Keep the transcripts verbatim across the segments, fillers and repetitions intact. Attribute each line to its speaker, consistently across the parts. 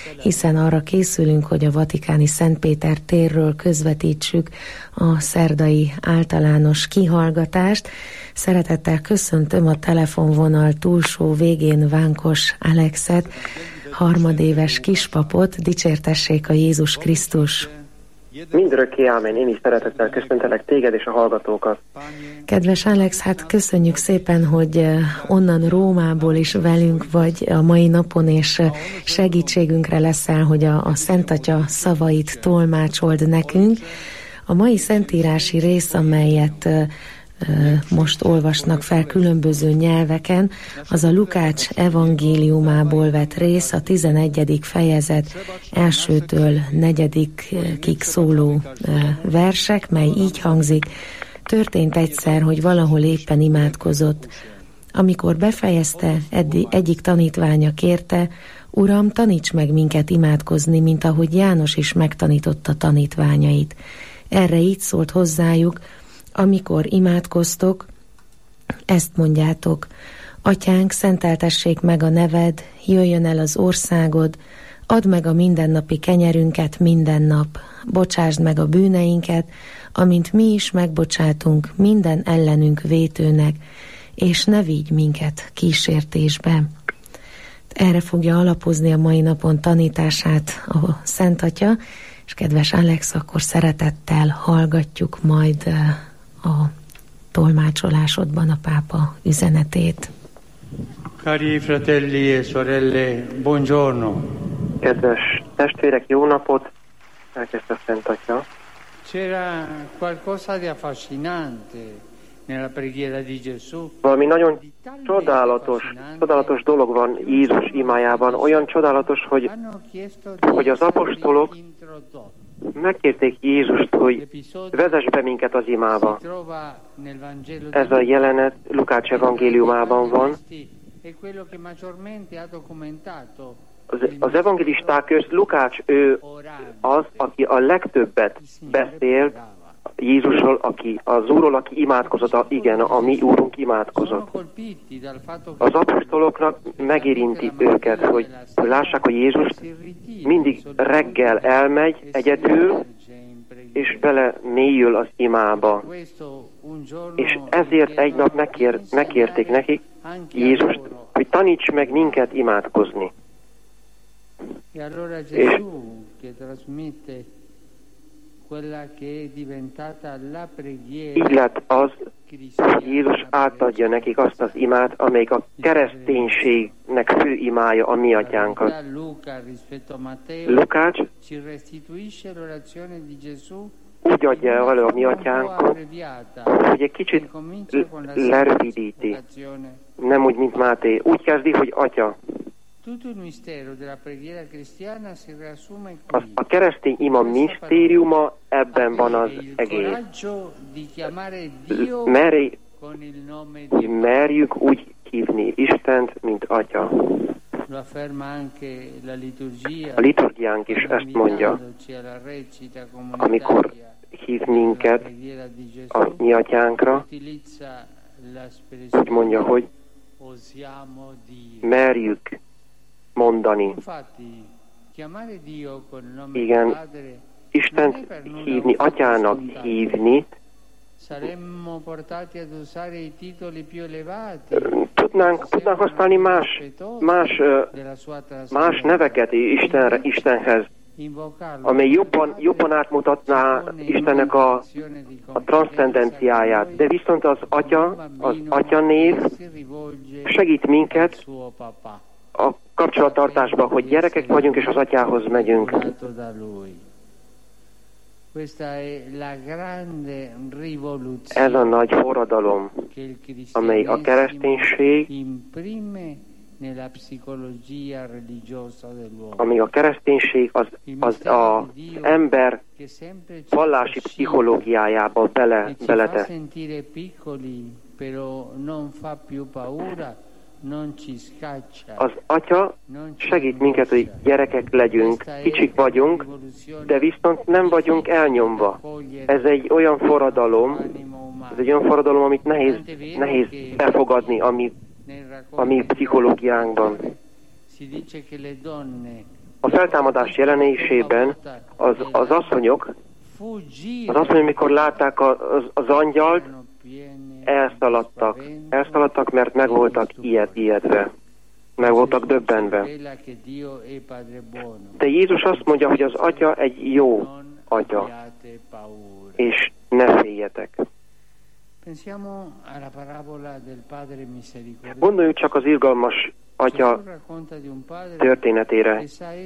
Speaker 1: hiszen arra készülünk, hogy a vatikáni Szentpéter térről közvetítsük a szerdai általános kihallgatást. Szeretettel köszöntöm a telefonvonal túlsó végén Vánkos Alexet, harmadéves kispapot. Dicsértessék a Jézus Krisztus!
Speaker 2: Mindörökké ámen, én is szeretettel köszöntelek téged és a hallgatókat.
Speaker 1: Kedves Alex, hát köszönjük szépen, hogy onnan Rómából is velünk vagy a mai napon, és segítségünkre leszel, hogy a, a Szent Atya szavait tolmácsold nekünk. A mai szentírási rész, amelyet most olvasnak fel különböző nyelveken, az a Lukács evangéliumából vett rész, a tizenegyedik fejezet elsőtől negyedikig szóló versek, mely így hangzik: történt egyszer, hogy valahol éppen imádkozott. Amikor befejezte, eddig, egyik tanítványa kérte: Uram, taníts meg minket imádkozni, mint ahogy János is megtanította tanítványait. Erre így szólt hozzájuk: amikor imádkoztok, ezt mondjátok: Atyánk, szenteltessék meg a neved, jöjjön el az országod, add meg a mindennapi kenyerünket minden nap, bocsásd meg a bűneinket, amint mi is megbocsátunk minden ellenünk vétőnek, és ne vigy minket kísértésbe. Erre fogja alapozni a mai napon tanítását a Szent Atya, és kedves Alex, akkor szeretettel hallgatjuk majd a tolmácsolásodban a pápa üzenetét.
Speaker 3: Cari fratelli e sorelle, buongiorno.
Speaker 2: Kedves testvérek, jó napot! Elkezdte a Szent Atya.
Speaker 3: C'era qualcosa di affascinante nella preghiera di Gesù.
Speaker 2: Valami nagyon csodálatos, csodálatos dolog van Jézus imájában. Olyan csodálatos, hogy, hogy az apostolok megkérték Jézust, hogy vezess be minket az imába. Ez a jelenet Lukács evangéliumában van. Az, az evangélisták közt Lukács, ő az, aki a legtöbbet beszél Jézusról, aki az Úrról, aki imádkozott, igen, a mi Úrunk imádkozott. Az apostoloknak megérinti őket, hogy, hogy lássák, hogy Jézus mindig reggel elmegy egyedül, és bele mélyül az imába. És ezért egy nap megkér, megkérték nekik Jézust, hogy taníts meg minket imádkozni. És így lett az, hogy Jézus átadja nekik azt az imát, amelyik a kereszténységnek fő imája, a mi atyánkat. Lukács úgy adja elő a mi atyánkat, hogy egy kicsit lerövidíti. Nem úgy, mint Máté. Úgy kezdi, hogy Atya. A, a keresztény ima misztériuma, ebben van az egész. Merj, hogy merjük úgy hívni Istent, mint Atya. A liturgiánk is ezt mondja, amikor hív minket a mi atyánkra, úgy mondja, hogy merjük mondani. Igen, Istent hívni, Atyának hívni, tudnánk, tudnánk használni más, más, más neveket Istenre, Istenhez, amely jobban, jobban átmutatná Istennek a, a transzcendenciáját. De viszont az Atya, az Atya név segít minket a kapcsolattartásban, hogy gyerekek vagyunk, és az Atyához megyünk. Ez a nagy forradalom, amely a kereszténység, ami a kereszténység az, az az ember vallási pszichológiájába bele, beletesz. Az Atya segít minket, hogy gyerekek legyünk, kicsik vagyunk, de viszont nem vagyunk elnyomva. Ez egy olyan forradalom, ez egy olyan forradalom, amit nehéz, nehéz befogadni a mi, a mi pszichológiánkban. A feltámadás jelenésében az, az asszonyok, az asszonyok, amikor látták az, az angyalt, elszaladtak. Elszaladtak, mert meg voltak ijed, ijedve. Meg voltak döbbenve. De Jézus azt mondja, hogy az Atya egy jó Atya, és ne féljetek. Gondoljuk csak az irgalmas Atya történetére.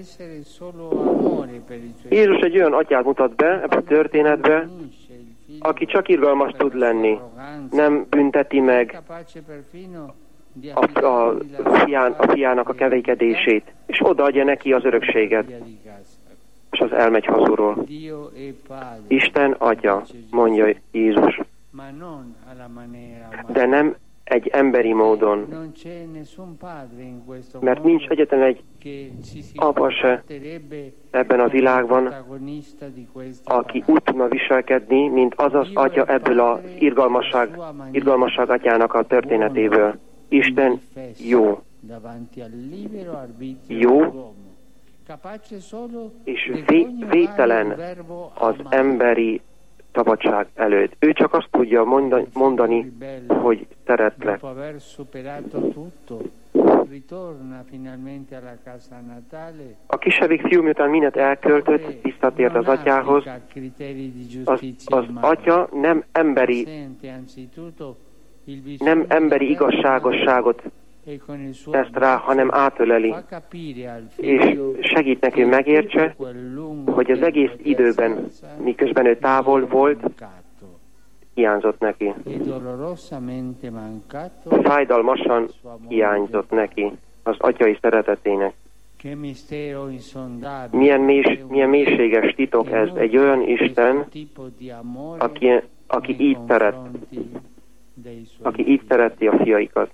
Speaker 2: Jézus egy olyan atyát mutat be ebbe a történetbe, aki csak irgalmas tud lenni. Nem bünteti meg a, a, fián, a fiának a kevékedését, és odaadja neki az örökséget, és az elmegy hazulról. Isten Atya, mondja Jézus, de nem egy emberi módon, mert nincs egyetlen egy apa se ebben a világban, aki úgy tudna viselkedni, mint az az Atya ebből az irgalmasság, irgalmasság Atyának a történetéből. Isten jó. Jó, és vé, vételen az emberi szabadság előtt. Ő csak azt tudja mondani, mondani hogy szeretlek. A kisebbik fiú, miután mindent elköltött, visszatért az atyához. Az, az atya nem emberi, nem emberi igazságosságot tesz rá, hanem átöleli, és segít neki megértse, hogy az egész időben, miközben ő távol volt, hiányzott neki. Fájdalmasan hiányzott neki az atyai szeretetének. Milyen, mélys, milyen mélységes titok ez, egy olyan Isten, aki, aki így szeret, aki így szereti a fiaikat.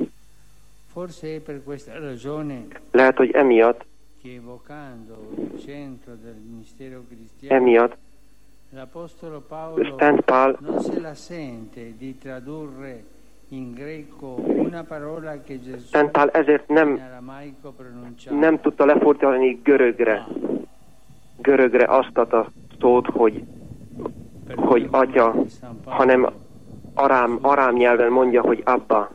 Speaker 2: Lehet, hogy emiatt, emiatt Szent Pál Szent Pál ezért nem, nem tudta lefordítani görögre, görögre azt a szót, hogy, hogy atya, hanem arám, arám nyelven mondja, hogy abba.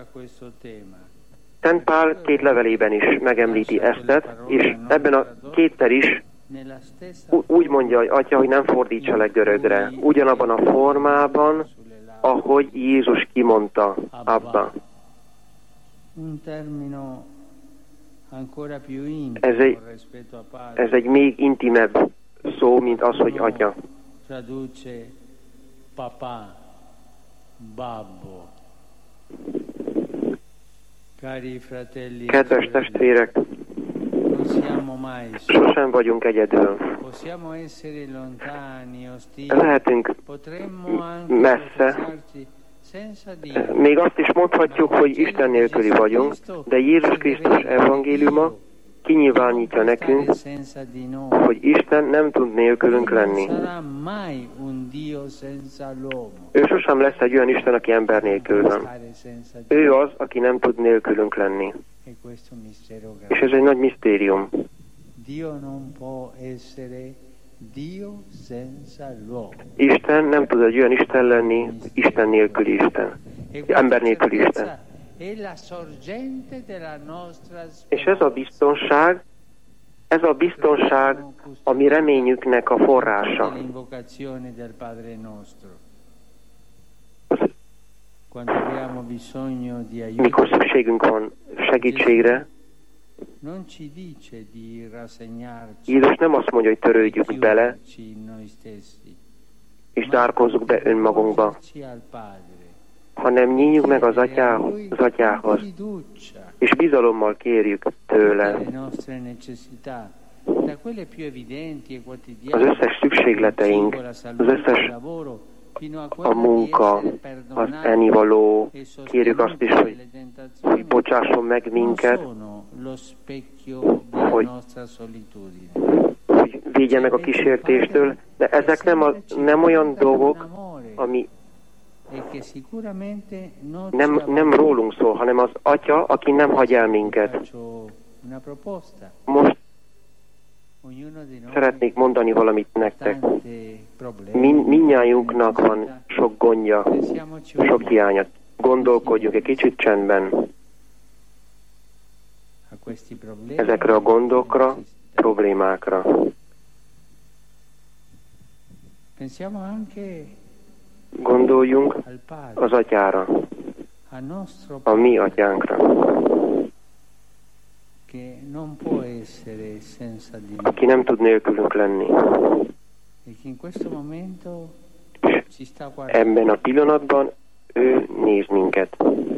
Speaker 2: Szent Pál két levelében is megemlíti ezt, és ebben a kétszer is úgy mondja, hogy atya, hogy nem fordítsa le görögre. Ugyanabban a formában, ahogy Jézus kimondta, abba. Ez egy, ez egy még intimebb szó, mint az, hogy atya. Kedves testvérek, sosem vagyunk egyedül. Lehetünk messze. Még azt is mondhatjuk, hogy Isten nélküli vagyunk, de Jézus Krisztus evangéliuma kinyilvánítja nekünk, hogy Isten nem tud nélkülünk lenni. Ő sosem lesz egy olyan Isten, aki ember nélkül van. Ő az, aki nem tud nélkülünk lenni. És ez egy nagy misztérium. Isten nem tud egy olyan Isten lenni, Isten nélküli Isten. Ember nélküli Isten. És ez a biztonság, ez a biztonság a mi reményüknek a forrása. Mikor szükségünk van segítségre, Jézus nem azt mondja, hogy törődjük bele, és zárkózzuk be önmagunkba, hanem nyíljuk meg az atyához, az atyához, és bizalommal kérjük tőle az összes szükségleteink, az összes a munka, az ennivaló, kérjük azt is, hogy, hogy bocsásson meg minket, hogy, hogy védje meg a kísértéstől, de ezek nem, a, nem olyan dolgok, ami nem, nem rólunk szól, hanem az Atya, aki nem hagy el minket. Most szeretnék mondani valamit nektek. Min, mindnyájunknak van sok gondja, sok hiánya. Gondolkodjunk egy kicsit csendben ezekre a gondokra, problémákra. Gondoljunk az Atyára, a mi Atyánkra, aki nem tud nélkülünk lenni. És ebben a pillanatban ő néz minket.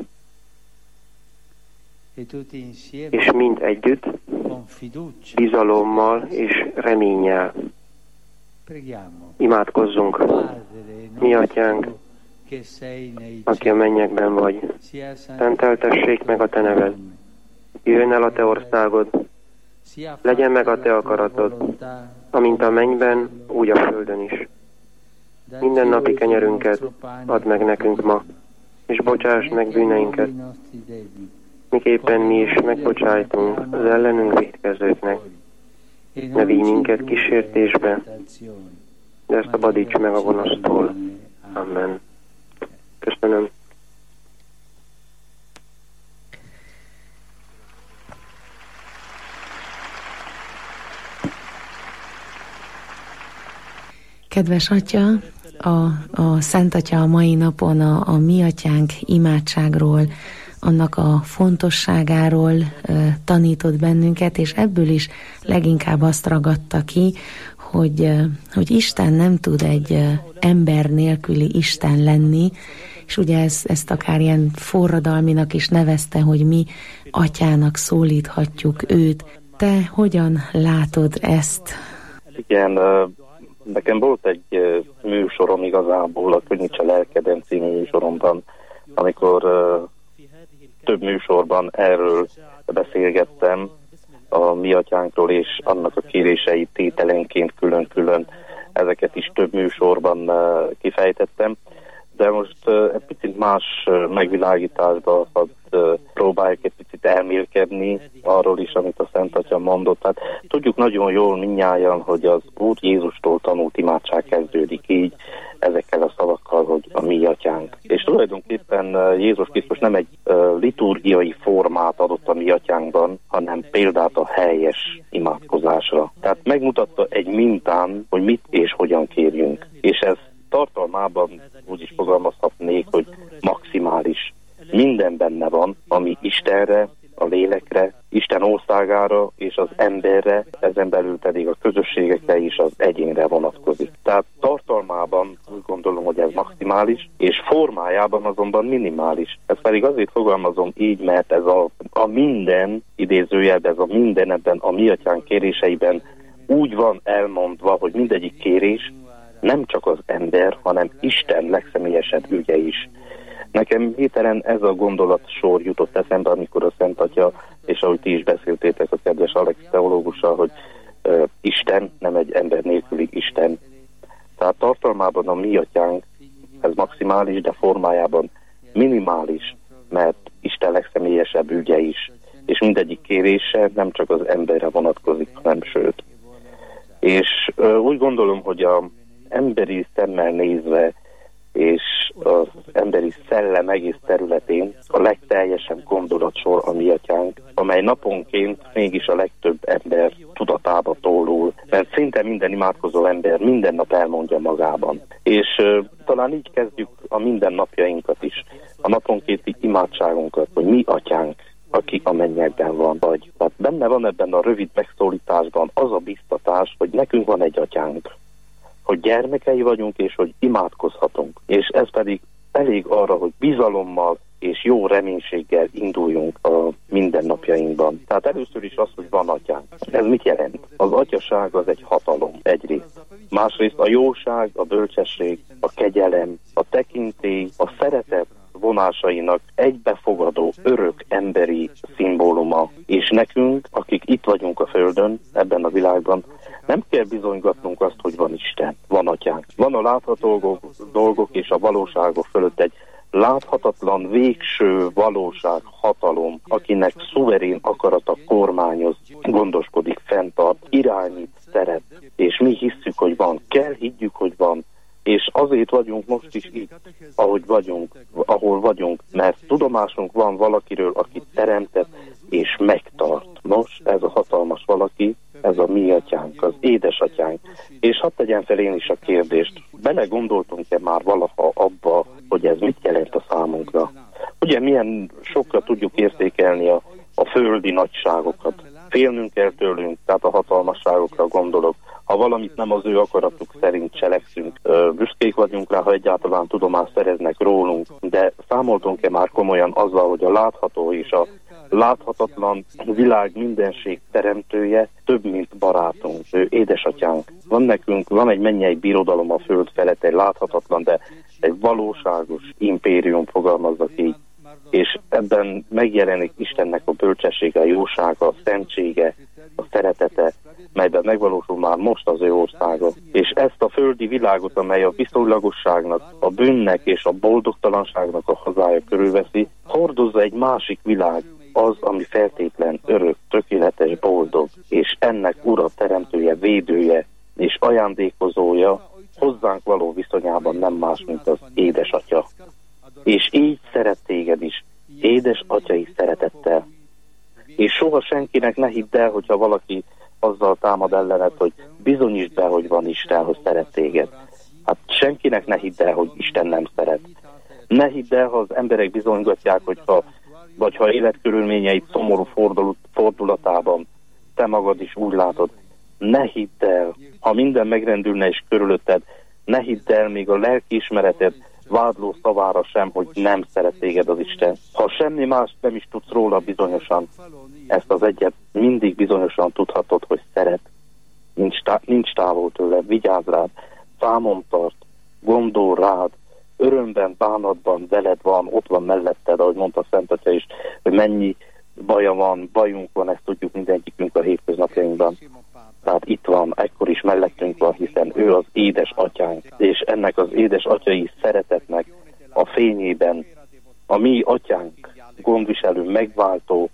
Speaker 2: És mind együtt, bizalommal és reménnyel imádkozzunk. Mi Atyánk, aki a mennyekben vagy, szenteltessék meg a Te neved. Jöjjön el a Te országod, legyen meg a Te akaratod, amint a mennyben, úgy a földön is. Minden napi kenyerünket add meg nekünk ma, és bocsásd meg bűneinket, miképpen mi is megbocsájtunk az ellenünk vétkezőknek. Ne vigy minket kísértésbe, de szabadíts meg a gonosztól. Amen. Köszönöm.
Speaker 1: Kedves Atya, a, a Szent Atya a mai napon a, a Mi Atyánk imádságról, annak a fontosságáról e, tanított bennünket, és ebből is leginkább azt ragadta ki, hogy, e, hogy Isten nem tud egy e, ember nélküli Isten lenni, és ugye ez, ezt akár ilyen forradalminak is nevezte, hogy mi Atyának szólíthatjuk őt. Te hogyan látod ezt?
Speaker 4: Igen, nekem volt egy műsorom igazából, a Könnyíts a lelkeden című műsoromban, amikor több műsorban erről beszélgettem, a Mi Atyánkról, és annak a kéréseit tételenként külön-külön ezeket is több műsorban kifejtettem. De most egy picit más megvilágításba hadd próbáljuk egy picit elmélkedni arról is, amit a Szent Atya mondott. Tehát tudjuk nagyon jól mindnyájan, hogy az Úr Jézustól tanult imádság kezdődik így, ezekkel a szavakkal, hogy a Mi Atyánk. És tulajdonképpen Jézus Krisztus nem egy liturgiai formát adott a Mi Atyánkban, hanem példát a helyes imádkozásra. Tehát megmutatta egy mintán, hogy mit és hogyan kérjünk. És ez tartalmában úgy is fogalmazhatnék, hogy maximális. Minden benne van, ami Istenre, a lélekre, Isten országára és az emberre, ezen belül pedig a közösségekre és az egyénre vonatkozik. Tehát tartalmában úgy gondolom, hogy ez maximális, és formájában azonban minimális. Ezt pedig azért fogalmazom így, mert ez a, a minden, idézőjelben ez a minden ebben a Mi Atyánk kéréseiben úgy van elmondva, hogy mindegyik kérés nem csak az ember, hanem Isten legszemélyesebb ügye is. Nekem hirtelen ez a gondolatsor jutott eszembe, amikor a Szent Atya, és ahogy ti is beszéltétek a kedves Alex teológussal, hogy uh, Isten nem egy ember nélküli Isten. Tehát tartalmában a Mi Atyánk, ez maximális, de formájában minimális, mert Isten legszemélyesebb ügye is. És mindegyik kérése nem csak az emberre vonatkozik, hanem sőt. És uh, úgy gondolom, hogy a emberi szemmel nézve, és az emberi szellem egész területén a legteljesebb gondolatsor a Mi Atyánk, amely naponként mégis a legtöbb ember tudatába tólul, mert szinte minden imádkozó ember minden nap elmondja magában. És uh, talán így kezdjük a mindennapjainkat is, a naponkénti imádságunkat, hogy Mi Atyánk, aki a mennyekben van, vagy. Tehát benne van ebben a rövid megszólításban az a biztatás, hogy nekünk van egy Atyánk, hogy gyermekei vagyunk, és hogy imádkozhatunk. És ez pedig elég arra, hogy bizalommal és jó reménységgel induljunk a mindennapjainkban. Tehát először is az, hogy van Atyánk. Ez mit jelent? Az atyaság az egy hatalom, egyrészt. Másrészt a jóság, a bölcsesség, a kegyelem, a tekintély, a szeretet vonásainak egybefogadó, örök emberi szimbóluma. És nekünk, akik itt vagyunk a Földön, ebben a világban, nem kell bizonygatnunk azt, hogy van Isten, van Atyánk. Van a látható dolgok, dolgok és a valóságok fölött egy láthatatlan végső valóság, hatalom, akinek szuverén akarata kormányoz, gondoskodik, fenntart, irányít, szeret, és mi hisszük, hogy van, kell higgyük, hogy van, és azért vagyunk most is itt, ahogy vagyunk, ahol vagyunk, mert tudomásunk van valakiről, aki teremtett és megtart. Nos, ez a hatalmas valaki, ez a mi atyánk, az édesatyánk. És hadd tegyen fel én is a kérdést, belegondoltunk-e már valaha abba, hogy ez mit jelent a számunkra? Ugye milyen sokra tudjuk értékelni a, a földi nagyságokat. Félnünk kell tőlünk, tehát a hatalmasságokra gondolok. Ha valamit nem az ő akaratuk szerint cselekszünk, büszkék vagyunk rá, ha egyáltalán tudomást szereznek rólunk, de számoltunk-e már komolyan azzal, hogy a látható és a láthatatlan világ mindenség teremtője több, mint barátunk, ő édesatyánk. Van nekünk, van egy mennyei birodalom a föld felett, egy láthatatlan, de egy valóságos impérium, fogalmazzak így. És ebben megjelenik Istennek a bölcsessége, a jósága, a szentsége, a szeretete, melyben megvalósul már most az ő országa. És ezt a földi világot, amely a viszonylagosságnak, a bűnnek és a boldogtalanságnak a hazája körülveszi, hordozza egy másik világ, az, ami feltétlen, örök, tökéletes, boldog, és ennek ura, teremtője, védője és ajándékozója hozzánk való viszonyában nem más, mint az édesatya. És így szeret téged is, édes atyai szeretettel. És soha senkinek ne hidd el, hogyha valaki azzal támad ellened, hogy bizonyítsd be, hogy van Isten, hogy szeret téged. Hát senkinek ne hidd el, hogy Isten nem szeret. Ne hidd el, ha az emberek bizonygatják, hogyha, vagy ha életkörülményeid szomorú fordulatában te magad is úgy látod. Ne hidd el, ha minden megrendülne és körülötted, ne hidd el még a lelkiismereted vádló szavára sem, hogy nem szeret téged az Isten. Ha semmi más nem is tudsz róla bizonyosan, ezt az egyet mindig bizonyosan tudhatod, hogy szeret. Nincs, tá- nincs távol tőle, vigyázz rád, számon tart, gondol rád, örömben, bánatban veled van, ott van melletted, ahogy mondta Szent Atya is, hogy mennyi baja van, bajunk van, ezt tudjuk mindegyikünk a hétköznapjainkban. Tehát itt van, ekkor is mellettünk van, hiszen ő az édes atyánk, és ennek az édes atyai szeretetnek a fényében a mi atyánk, gondviselő, megváltó,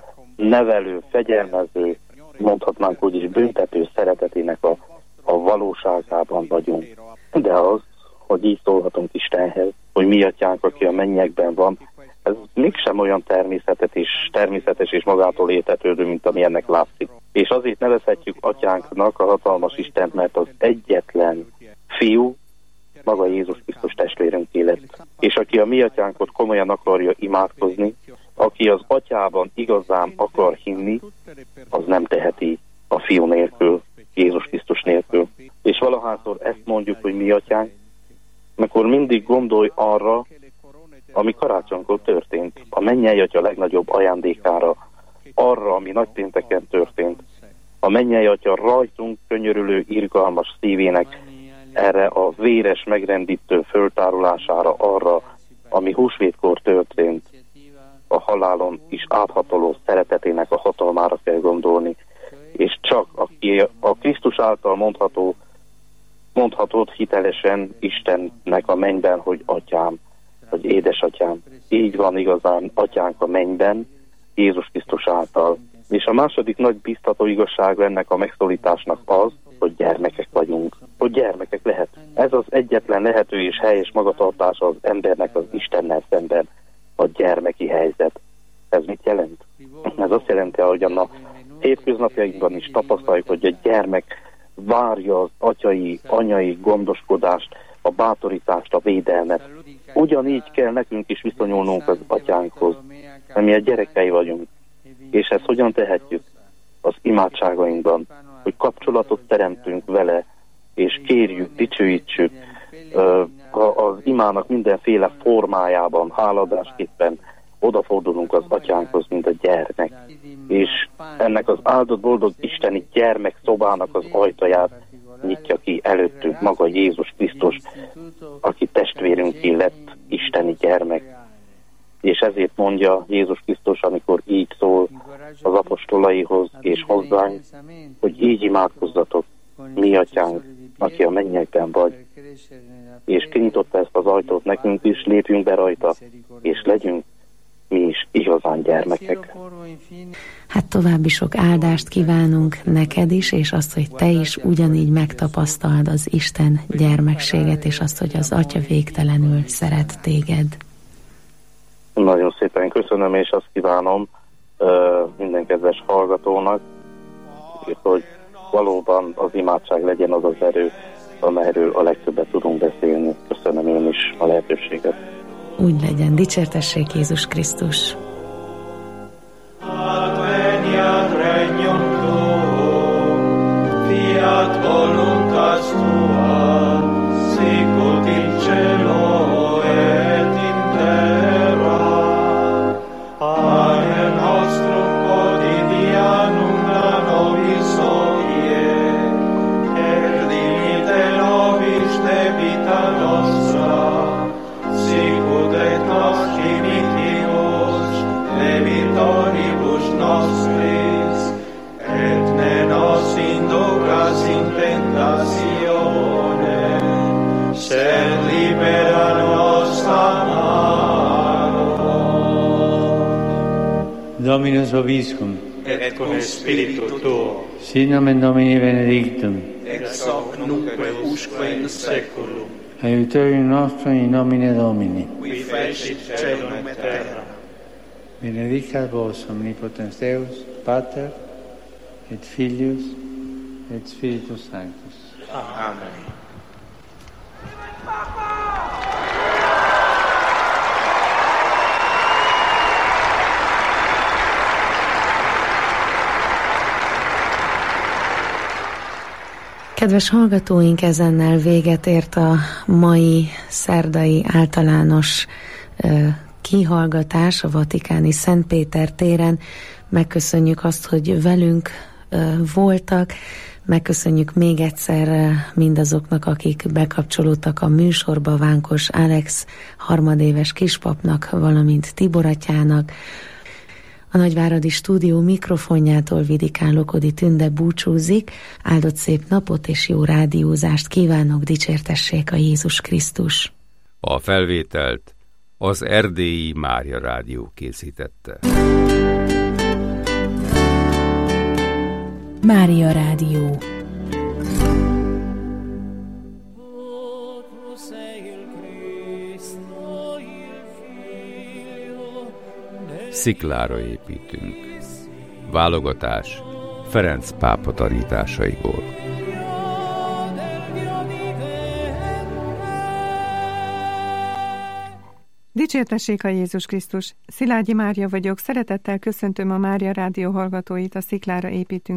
Speaker 4: nevelő, fegyelmező, mondhatnánk úgy is büntető szeretetének a, a valóságában vagyunk. De az, hogy így szólhatunk Istenhez, hogy mi atyánk, aki a mennyekben van, ez mégsem olyan természetes és, természetes és magától értetődő, mint ami ennek látszik. És azért nevezhetjük atyánknak a hatalmas Istent, mert az egyetlen fiú, maga Jézus Krisztus testvérünk élet. És aki a mi atyánkot komolyan akarja imádkozni, aki az atyában igazán akar hinni, az nem teheti a fiú nélkül, Jézus Krisztus nélkül. És valahányszor ezt mondjuk, hogy mi atyánk, akkor mindig gondolj arra, ami karácsonykor történt, a mennyei atya legnagyobb ajándékára, arra, ami nagypénteken történt, a mennyei atya rajtunk könyörülő, irgalmas szívének erre a véres, megrendítő föltárulására, arra, ami húsvétkor történt, a halálon is áthatoló szeretetének a hatalmára kell gondolni, és csak aki a Krisztus által mondható, mondhatod hitelesen Istennek a mennyben, hogy atyám, vagy édesatyám. Így van igazán atyánk a mennyben, Jézus Krisztus által. És a második nagy biztató igazság ennek a megszólításnak az, hogy gyermekek vagyunk. Hogy gyermekek lehet. Ez az egyetlen lehető és helyes magatartása az embernek az Istennel szemben, a gyermeki helyzet. Ez mit jelent? Ez azt jelenti, hogy a hétköznapjainkban is tapasztaljuk, hogy a gyermek várja az atyai, anyai gondoskodást, a bátorítást, a védelmet. Ugyanígy kell nekünk is viszonyulnunk az atyánkhoz, mert mi a gyerekei vagyunk. És ezt hogyan tehetjük? Az imádságainkban, hogy kapcsolatot teremtünk vele, és kérjük, dicsőítsük az imának mindenféle formájában, háladásképpen odafordulunk az atyánkhoz, mint a gyermek. És ennek az áldott boldog isteni gyermek szobának az ajtaját nyitja ki előttünk maga Jézus Krisztus, aki testvérünké lett isteni gyermek. És ezért mondja Jézus Krisztus, amikor így szól az apostolaihoz és hozzánk, hogy így imádkozzatok, mi atyánk, aki a mennyekben vagy. és kinyitotta ezt az ajtót nekünk is, lépjünk be rajta, és legyünk mi is igazán gyermekek.
Speaker 1: Hát további sok áldást kívánunk neked is, és azt, hogy te is ugyanígy megtapasztald az Isten gyermekséget, és azt, hogy az Atya végtelenül szeret téged.
Speaker 4: Nagyon szépen köszönöm, és azt kívánom uh, minden kedves hallgatónak, hogy valóban az imádság legyen az az erő, amelyről a legtöbbet tudunk beszélni. Köszönöm én is a lehetőséget.
Speaker 1: Úgy legyen, dicsértessék Jézus Krisztus!
Speaker 5: Adveniat regnum tuum, fiat voluntas tua, sicut in cielo et in terra. Panem nostrum quotidianum da nobis hodie, et dimite nobis debita nostra, sicut et nos dimittimus debitoribus nostris, et ne nos inducas in tentatione, sed libera nos a malo.
Speaker 3: Dominus vobiscum,
Speaker 5: Et con spiritu tuo,
Speaker 3: sit nomen Domini benedictum,
Speaker 5: ex hoc nunque usque in seculum,
Speaker 3: aiutorium nostrum in nomine Domini.
Speaker 5: qui fecit celum et terra.
Speaker 3: Benedicat vos omnipotens Deus, Pater, et Filius, et Spiritus Sanctus.
Speaker 5: Amen.
Speaker 1: Kedves hallgatóink, ezennel véget ért a mai szerdai általános uh, kihallgatás a Vatikáni Szent Péter téren. Megköszönjük azt, hogy velünk uh, voltak, megköszönjük még egyszer uh, mindazoknak, akik bekapcsolódtak a műsorba, Vánkos Alex harmadéves kispapnak, valamint Tibor atyának. A Nagyváradi Stúdió mikrofonjától Vidikán Lokodi Tünde búcsúzik. Áldott szép napot és jó rádiózást kívánok, dicsértessék a Jézus Krisztus.
Speaker 6: A felvételt az Erdélyi Mária Rádió készítette.
Speaker 7: Mária Rádió.
Speaker 6: Sziklára építünk. Válogatás Ferenc pápa tanításaiból.
Speaker 8: Dicsértessék a Jézus Krisztus! Szilágyi Mária vagyok, szeretettel köszöntöm a Mária Rádió hallgatóit a Sziklára építünk